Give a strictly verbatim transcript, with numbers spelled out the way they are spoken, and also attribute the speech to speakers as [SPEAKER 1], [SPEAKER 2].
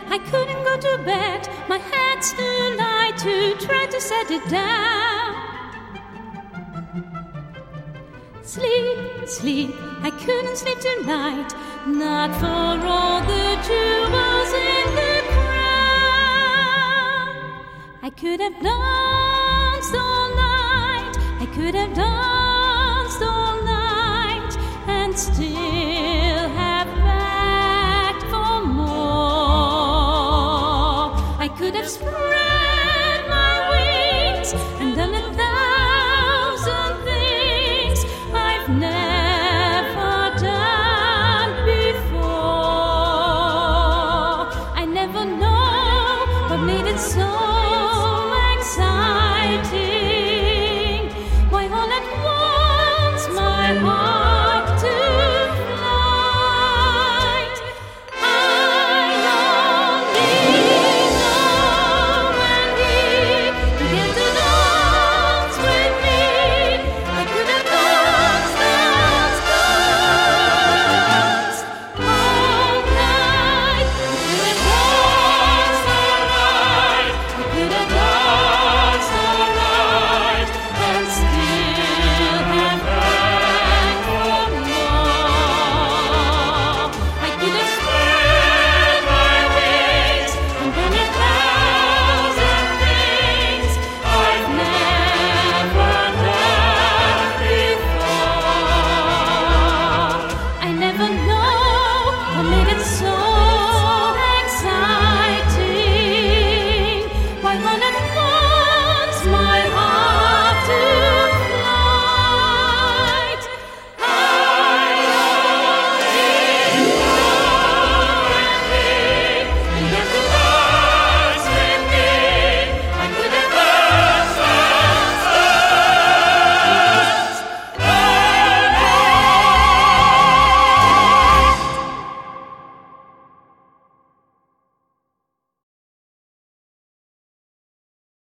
[SPEAKER 1] I couldn't go to bed. My head's too light to try to set it down. Sleep, sleep, I couldn't sleep tonight. Not for all the jewels in the crown. I could have danced all night. I could have danced all night and still